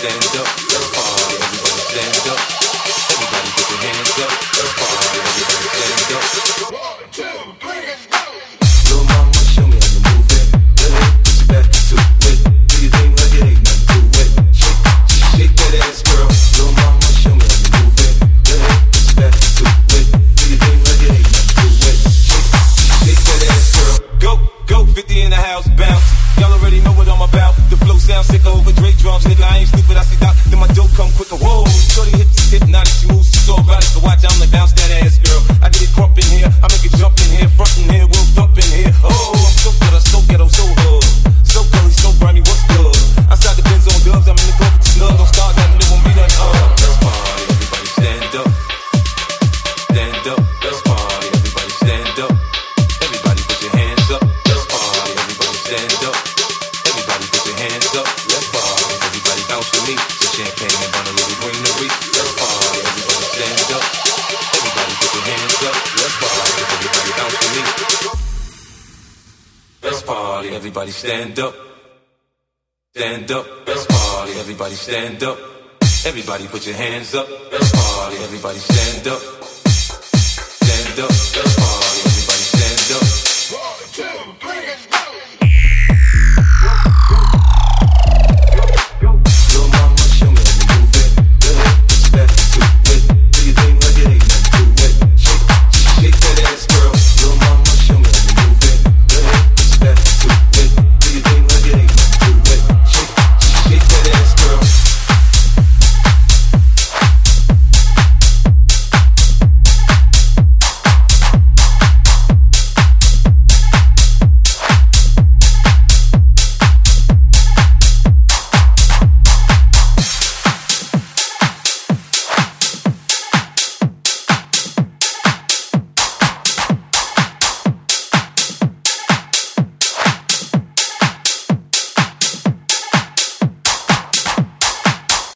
stand up, let's party. Everybody stand up. Everybody put your hands up, let's party. Everybody stand up. 1, 2, 3, let's go. Little mama, show me how you move it. Let it put your back into it. Do your thing like it ain't nothing to it. Shake that ass, girl. Little mama, show me how you move it. Let it put your back into it. Do your thing like it ain't nothing to it. Shake that ass, girl. Go, 50 in the house, bounce. Y'all already know what I'm about. The flow sounds sick over Drake drums, nigga. I ain't stupid, I see Doc. Then my dope come quicker. Whoa, shorty hips hypnotic, she moves, she's so erotic. So watch, I'm like bounce that ass, girl. I get it crump in here, I make it jump in here, front in here, we'll thump in here. Oh, I'm so good, I'm so ghetto, so hood, so gully, so grimy. What's good? Outside the Benz on dubs, I'm in the club with the snug. Don't start nothing, it won't be nothing. Let's party, everybody stand up, stand up. Let's party, everybody stand up. Everybody put your hands up. Let's party, everybody stand up. Everybody put your hands up. Let's party, everybody bounce with me. Some champagne and bun a little greenery. Let's party, everybody stand up. Everybody put your hands up. Let's party, everybody bounce with me. Let's party, everybody stand up. Stand up. Let's party, everybody stand up. Everybody put your hands up. Let's party, everybody stand up. Stand up. Let's party, everybody stand up. 1, 2, 3.